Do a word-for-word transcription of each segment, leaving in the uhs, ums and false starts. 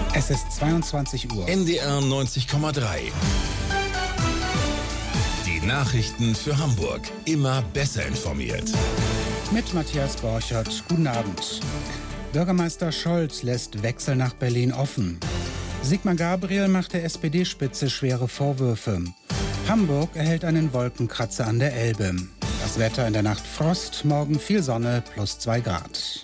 Es ist zweiundzwanzig Uhr. N D R neunzig Komma drei. Die Nachrichten für Hamburg. Immer besser informiert. Mit Matthias Borchert. Guten Abend. Bürgermeister Scholz lässt Wechsel nach Berlin offen. Sigmar Gabriel macht der S P D-Spitze schwere Vorwürfe. Hamburg erhält einen Wolkenkratzer an der Elbe. Das Wetter: in der Nacht Frost, morgen viel Sonne, plus zwei Grad.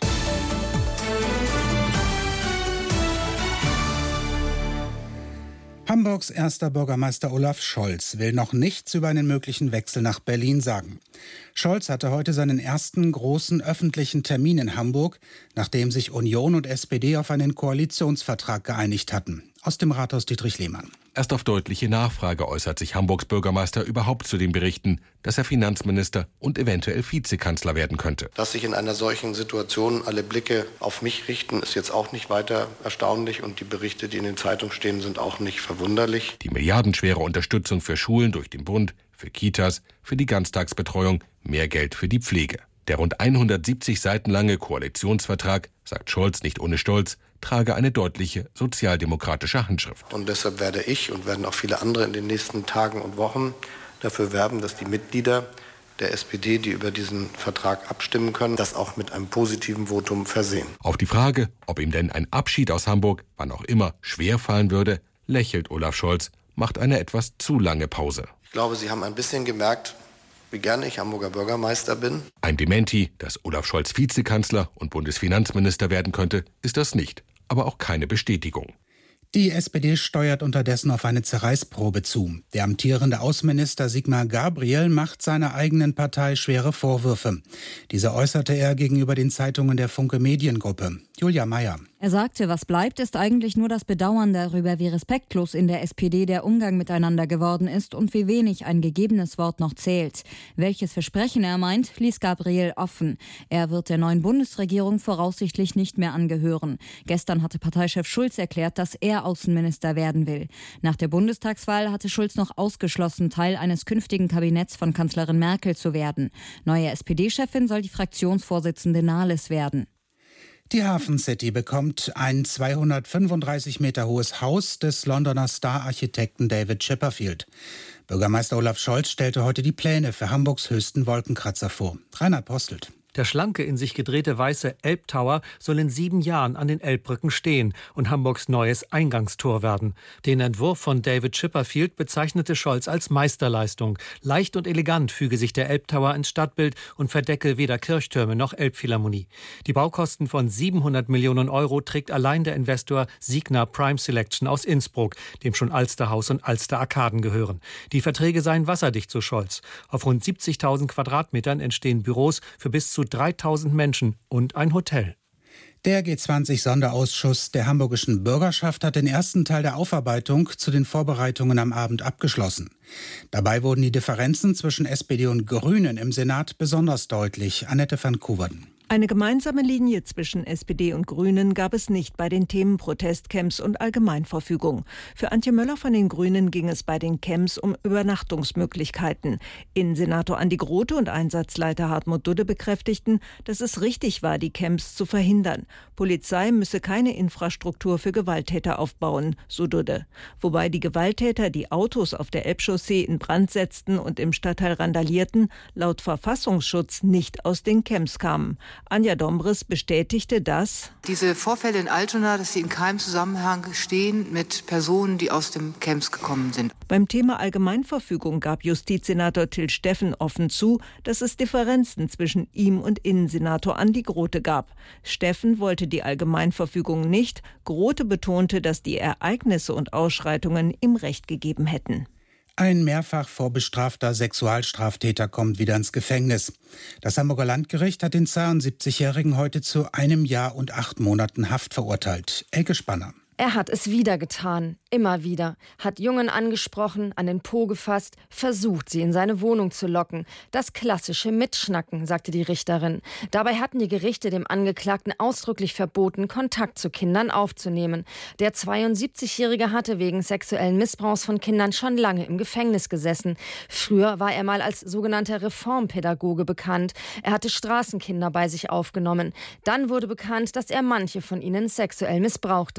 Hamburgs erster Bürgermeister Olaf Scholz will noch nichts über einen möglichen Wechsel nach Berlin sagen. Scholz hatte heute seinen ersten großen öffentlichen Termin in Hamburg, nachdem sich Union und S P D auf einen Koalitionsvertrag geeinigt hatten. Aus dem Rathaus Dietrich Lehmann. Erst auf deutliche Nachfrage äußert sich Hamburgs Bürgermeister überhaupt zu den Berichten, dass er Finanzminister und eventuell Vizekanzler werden könnte. Dass sich in einer solchen Situation alle Blicke auf mich richten, ist jetzt auch nicht weiter erstaunlich, und die Berichte, die in den Zeitungen stehen, sind auch nicht verwunderlich. Die milliardenschwere Unterstützung für Schulen durch den Bund, für Kitas, für die Ganztagsbetreuung, mehr Geld für die Pflege. Der rund hundertsiebzig Seiten lange Koalitionsvertrag, sagt Scholz nicht ohne Stolz, trage eine deutliche sozialdemokratische Handschrift. Und deshalb werde ich und werden auch viele andere in den nächsten Tagen und Wochen dafür werben, dass die Mitglieder der S P D, die über diesen Vertrag abstimmen können, das auch mit einem positiven Votum versehen. Auf die Frage, ob ihm denn ein Abschied aus Hamburg, wann auch immer, schwer fallen würde, lächelt Olaf Scholz, macht eine etwas zu lange Pause. Ich glaube, Sie haben ein bisschen gemerkt, wie gerne ich Hamburger Bürgermeister bin. Ein Dementi, dass Olaf Scholz Vizekanzler und Bundesfinanzminister werden könnte, ist das nicht, aber auch keine Bestätigung. Die S P D steuert unterdessen auf eine Zerreißprobe zu. Der amtierende Außenminister Sigmar Gabriel macht seiner eigenen Partei schwere Vorwürfe. Diese äußerte er gegenüber den Zeitungen der Funke Mediengruppe. Julia Meyer. Er sagte, was bleibt, ist eigentlich nur das Bedauern darüber, wie respektlos in der S P D der Umgang miteinander geworden ist und wie wenig ein gegebenes Wort noch zählt. Welches Versprechen er meint, ließ Gabriel offen. Er wird der neuen Bundesregierung voraussichtlich nicht mehr angehören. Gestern hatte Parteichef Schulz erklärt, dass er Außenminister werden will. Nach der Bundestagswahl hatte Schulz noch ausgeschlossen, Teil eines künftigen Kabinetts von Kanzlerin Merkel zu werden. Neue S P D-Chefin soll die Fraktionsvorsitzende Nahles werden. Die Hafen City bekommt ein zweihundertfünfunddreißig Meter hohes Haus des Londoner Star-Architekten David Chipperfield. Bürgermeister Olaf Scholz stellte heute die Pläne für Hamburgs höchsten Wolkenkratzer vor. Reinhard Postelt. Der schlanke, in sich gedrehte weiße Elbtower soll in sieben Jahren an den Elbbrücken stehen und Hamburgs neues Eingangstor werden. Den Entwurf von David Chipperfield bezeichnete Scholz als Meisterleistung. Leicht und elegant füge sich der Elbtower ins Stadtbild und verdecke weder Kirchtürme noch Elbphilharmonie. Die Baukosten von siebenhundert Millionen Euro trägt allein der Investor Signa Prime Selection aus Innsbruck, dem schon Alsterhaus und Alster Arkaden gehören. Die Verträge seien wasserdicht, so Scholz. Auf rund siebzigtausend Quadratmetern entstehen Büros für bis zu dreitausend Menschen und ein Hotel. Der G zwanzig-Sonderausschuss der hamburgischen Bürgerschaft hat den ersten Teil der Aufarbeitung zu den Vorbereitungen am Abend abgeschlossen. Dabei wurden die Differenzen zwischen S P D und Grünen im Senat besonders deutlich. Annette van Koeverden. Eine gemeinsame Linie zwischen S P D und Grünen gab es nicht bei den Themen Protestcamps und Allgemeinverfügung. Für Antje Möller von den Grünen ging es bei den Camps um Übernachtungsmöglichkeiten. Innensenator Andi Grote und Einsatzleiter Hartmut Dudde bekräftigten, dass es richtig war, die Camps zu verhindern. Polizei müsse keine Infrastruktur für Gewalttäter aufbauen, so Dudde. Wobei die Gewalttäter, die Autos auf der Elbchaussee in Brand setzten und im Stadtteil randalierten, laut Verfassungsschutz nicht aus den Camps kamen. Anja Dombres bestätigte, dass diese Vorfälle in Altona, dass sie in keinem Zusammenhang stehen mit Personen, die aus dem Camps gekommen sind. Beim Thema Allgemeinverfügung gab Justizsenator Till Steffen offen zu, dass es Differenzen zwischen ihm und Innensenator Andi Grote gab. Steffen wollte die Allgemeinverfügung nicht. Grote betonte, dass die Ereignisse und Ausschreitungen ihm Recht gegeben hätten. Ein mehrfach vorbestrafter Sexualstraftäter kommt wieder ins Gefängnis. Das Hamburger Landgericht hat den zweiundsiebzigjährigen heute zu einem Jahr und acht Monaten Haft verurteilt. Elke Spanner. Er hat es wieder getan, immer wieder, hat Jungen angesprochen, an den Po gefasst, versucht, sie in seine Wohnung zu locken. Das klassische Mitschnacken, sagte die Richterin. Dabei hatten die Gerichte dem Angeklagten ausdrücklich verboten, Kontakt zu Kindern aufzunehmen. Der zweiundsiebzigjährige hatte wegen sexuellen Missbrauchs von Kindern schon lange im Gefängnis gesessen. Früher war er mal als sogenannter Reformpädagoge bekannt. Er hatte Straßenkinder bei sich aufgenommen. Dann wurde bekannt, dass er manche von ihnen sexuell missbrauchte.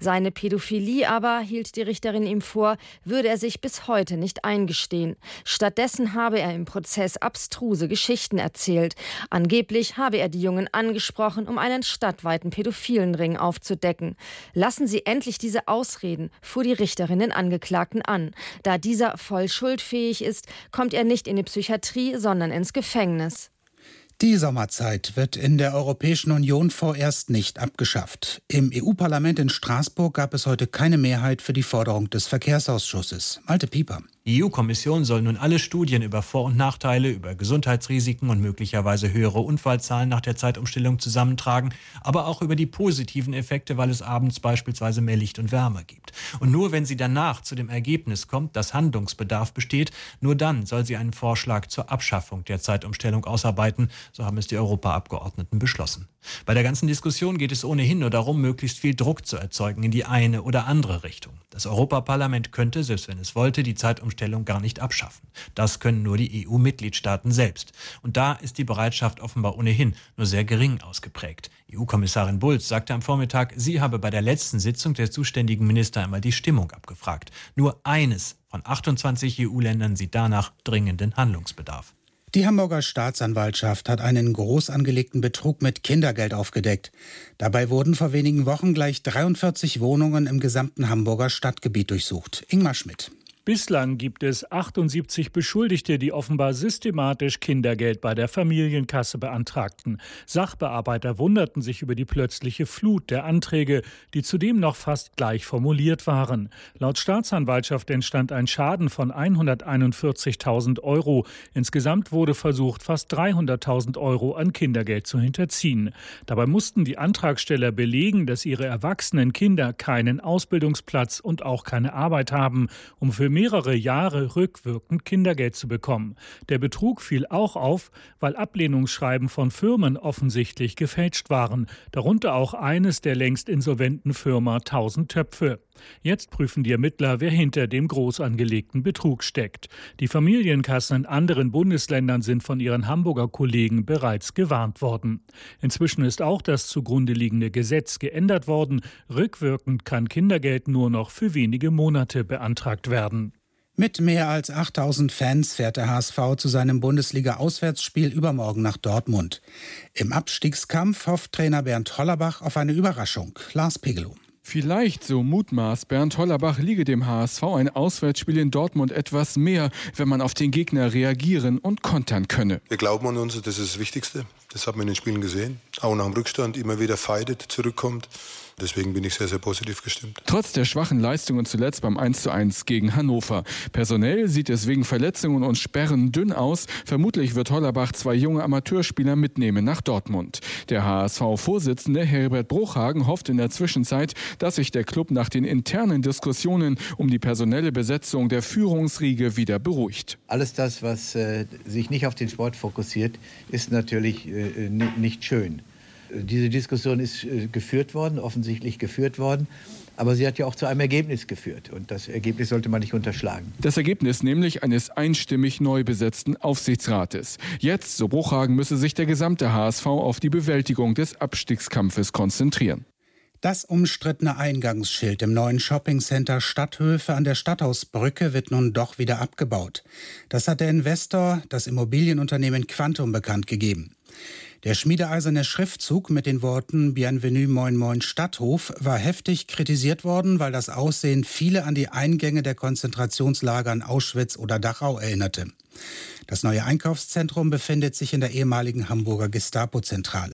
Seine Pädophilie aber, hielt die Richterin ihm vor, würde er sich bis heute nicht eingestehen. Stattdessen habe er im Prozess abstruse Geschichten erzählt. Angeblich habe er die Jungen angesprochen, um einen stadtweiten pädophilen Ring aufzudecken. Lassen Sie endlich diese Ausreden, fuhr die Richterin den Angeklagten an. Da dieser voll schuldfähig ist, kommt er nicht in die Psychiatrie, sondern ins Gefängnis. Die Sommerzeit wird in der Europäischen Union vorerst nicht abgeschafft. Im E U-Parlament in Straßburg gab es heute keine Mehrheit für die Forderung des Verkehrsausschusses. Malte Pieper. Die E U-Kommission soll nun alle Studien über Vor- und Nachteile, über Gesundheitsrisiken und möglicherweise höhere Unfallzahlen nach der Zeitumstellung zusammentragen, aber auch über die positiven Effekte, weil es abends beispielsweise mehr Licht und Wärme gibt. Und nur wenn sie danach zu dem Ergebnis kommt, dass Handlungsbedarf besteht, nur dann soll sie einen Vorschlag zur Abschaffung der Zeitumstellung ausarbeiten, so haben es die Europaabgeordneten beschlossen. Bei der ganzen Diskussion geht es ohnehin nur darum, möglichst viel Druck zu erzeugen in die eine oder andere Richtung. Das Europaparlament könnte, selbst wenn es wollte, die Zeitumstellung gar nicht abschaffen. Das können nur die E U-Mitgliedstaaten selbst. Und da ist die Bereitschaft offenbar ohnehin nur sehr gering ausgeprägt. E U-Kommissarin Bulc sagte am Vormittag, sie habe bei der letzten Sitzung der zuständigen Minister einmal die Stimmung abgefragt. Nur eines von achtundzwanzig E U-Ländern sieht danach dringenden Handlungsbedarf. Die Hamburger Staatsanwaltschaft hat einen groß angelegten Betrug mit Kindergeld aufgedeckt. Dabei wurden vor wenigen Wochen gleich dreiundvierzig Wohnungen im gesamten Hamburger Stadtgebiet durchsucht. Ingmar Schmidt. Bislang gibt es achtundsiebzig Beschuldigte, die offenbar systematisch Kindergeld bei der Familienkasse beantragten. Sachbearbeiter wunderten sich über die plötzliche Flut der Anträge, die zudem noch fast gleich formuliert waren. Laut Staatsanwaltschaft entstand ein Schaden von hunderteinundvierzigtausend Euro. Insgesamt wurde versucht, fast dreihunderttausend Euro an Kindergeld zu hinterziehen. Dabei mussten die Antragsteller belegen, dass ihre erwachsenen Kinder keinen Ausbildungsplatz und auch keine Arbeit haben, um für mehrere Jahre rückwirkend Kindergeld zu bekommen. Der Betrug fiel auch auf, weil Ablehnungsschreiben von Firmen offensichtlich gefälscht waren, darunter auch eines der längst insolventen Firma Tausend Töpfe. Jetzt prüfen die Ermittler, wer hinter dem groß angelegten Betrug steckt. Die Familienkassen in anderen Bundesländern sind von ihren Hamburger Kollegen bereits gewarnt worden. Inzwischen ist auch das zugrunde liegende Gesetz geändert worden. Rückwirkend kann Kindergeld nur noch für wenige Monate beantragt werden. Mit mehr als achttausend Fans fährt der H S V zu seinem Bundesliga-Auswärtsspiel übermorgen nach Dortmund. Im Abstiegskampf hofft Trainer Bernd Hollerbach auf eine Überraschung. Lars Pegelow. Vielleicht, so mutmaßt Bernd Hollerbach, liege dem H S V ein Auswärtsspiel in Dortmund etwas mehr, wenn man auf den Gegner reagieren und kontern könne. Wir glauben an uns, das ist das Wichtigste. Das hat man in den Spielen gesehen. Auch nach dem Rückstand immer wieder fightet, zurückkommt. Deswegen bin ich sehr, sehr positiv gestimmt. Trotz der schwachen Leistungen zuletzt beim eins zu eins gegen Hannover. Personell sieht es wegen Verletzungen und Sperren dünn aus. Vermutlich wird Hollerbach zwei junge Amateurspieler mitnehmen nach Dortmund. Der H S V-Vorsitzende Herbert Bruchhagen hofft in der Zwischenzeit, dass sich der Klub nach den internen Diskussionen um die personelle Besetzung der Führungsriege wieder beruhigt. Alles das, was äh, sich nicht auf den Sport fokussiert, ist natürlich äh, nicht schön. Diese Diskussion ist äh, geführt worden, offensichtlich geführt worden. Aber sie hat ja auch zu einem Ergebnis geführt. Und das Ergebnis sollte man nicht unterschlagen. Das Ergebnis nämlich eines einstimmig neu besetzten Aufsichtsrates. Jetzt, so Bruchhagen, müsse sich der gesamte H S V auf die Bewältigung des Abstiegskampfes konzentrieren. Das umstrittene Eingangsschild im neuen Shoppingcenter Stadthöfe an der Stadthausbrücke wird nun doch wieder abgebaut. Das hat der Investor, das Immobilienunternehmen Quantum, bekannt gegeben. Der schmiedeeiserne Schriftzug mit den Worten Bienvenue Moin Moin Stadthof war heftig kritisiert worden, weil das Aussehen viele an die Eingänge der Konzentrationslager in Auschwitz oder Dachau erinnerte. Das neue Einkaufszentrum befindet sich in der ehemaligen Hamburger Gestapo-Zentrale.